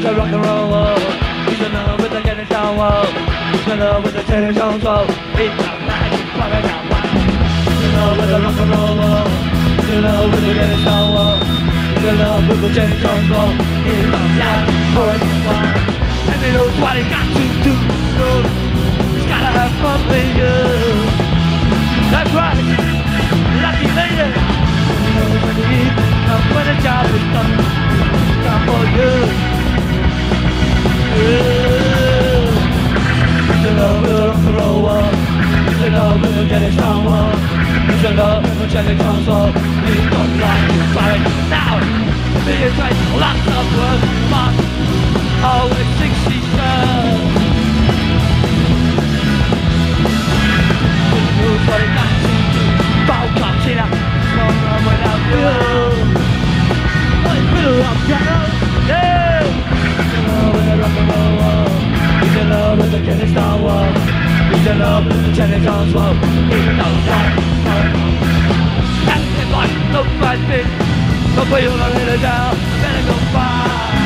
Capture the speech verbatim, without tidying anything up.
the rock and roll world. He's in love with the Kenny Town world. He's in love with the Kenny Town world. He's not like he's fucking out wild. He's in love with the rock and roll world. He's in love with the Kenny Town world. He's in love with the Kenny Town world. He's not like for a while. And he knows what he got to do. He's gotta have fun with you. That's right, lucky lady. You know what you need, and when the job is done, it's time for you. Yeah. He's in love with the rock and roll world. He's in love with the Kenny Town world. He's in love with the Kenny Town world. He's not like he's firing now. Million tries, lots of work, but always sixty-seven. Knows what he got to do. Bow comes in up, small run without you. Oh, it's middle of piano, yeah. He's in love with the rock and roll world. He's in love with the Kenny Town world. He's in love with the Kenny Town world. He's not like that's it like no fight big. Don't put your little down, better go far.